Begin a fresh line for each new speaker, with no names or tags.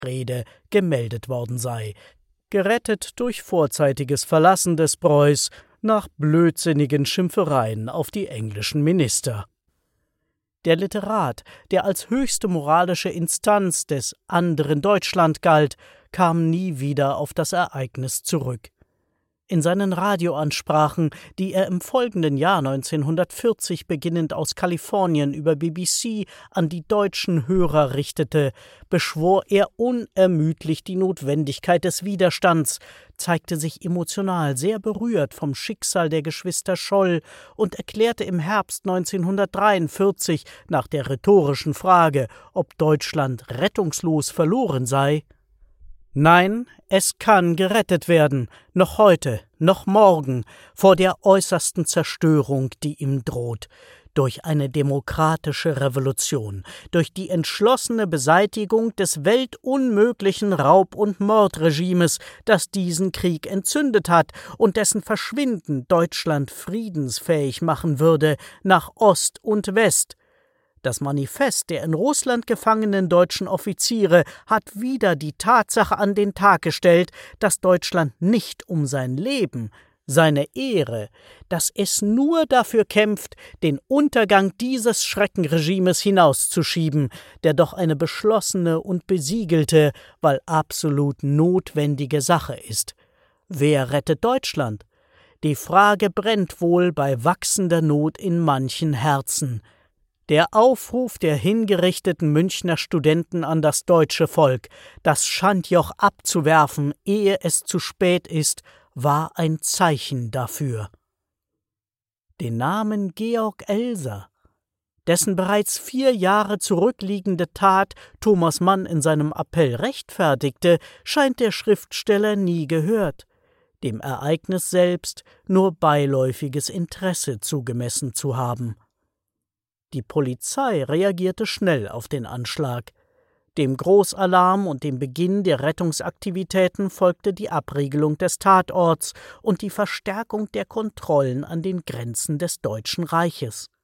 Rede gemeldet worden sei, gerettet durch vorzeitiges Verlassen des Preuß nach blödsinnigen Schimpfereien auf die englischen Minister. Der Literat, der als höchste moralische Instanz des anderen Deutschland galt, kam nie wieder auf das Ereignis zurück. In seinen Radioansprachen, die er im folgenden Jahr 1940 beginnend aus Kalifornien über BBC an die deutschen Hörer richtete, beschwor er unermüdlich die Notwendigkeit des Widerstands, zeigte sich emotional sehr berührt vom Schicksal der Geschwister Scholl und erklärte im Herbst 1943 nach der rhetorischen Frage, ob Deutschland rettungslos verloren sei: Nein, es kann gerettet werden, noch heute, noch morgen, vor der äußersten Zerstörung, die ihm droht, durch eine demokratische Revolution, durch die entschlossene Beseitigung des weltunmöglichen Raub- und Mordregimes, das diesen Krieg entzündet hat und dessen Verschwinden Deutschland friedensfähig machen würde nach Ost und West. Das Manifest der in Russland gefangenen deutschen Offiziere hat wieder die Tatsache an den Tag gestellt, dass Deutschland nicht um sein Leben, seine Ehre, dass es nur dafür kämpft, den Untergang dieses Schreckenregimes hinauszuschieben, der doch eine beschlossene und besiegelte, weil absolut notwendige Sache ist. Wer rettet Deutschland? Die Frage brennt wohl bei wachsender Not in manchen Herzen. Der Aufruf der hingerichteten Münchner Studenten an das deutsche Volk, das Schandjoch abzuwerfen, ehe es zu spät ist, war ein Zeichen dafür. Den Namen Georg Elser, dessen bereits 4 Jahre zurückliegende Tat Thomas Mann in seinem Appell rechtfertigte, scheint der Schriftsteller nie gehört, dem Ereignis selbst nur beiläufiges Interesse zugemessen zu haben. Die Polizei reagierte schnell auf den Anschlag. Dem Großalarm und dem Beginn der Rettungsaktivitäten folgte die Abriegelung des Tatorts und die Verstärkung der Kontrollen an den Grenzen des Deutschen Reiches.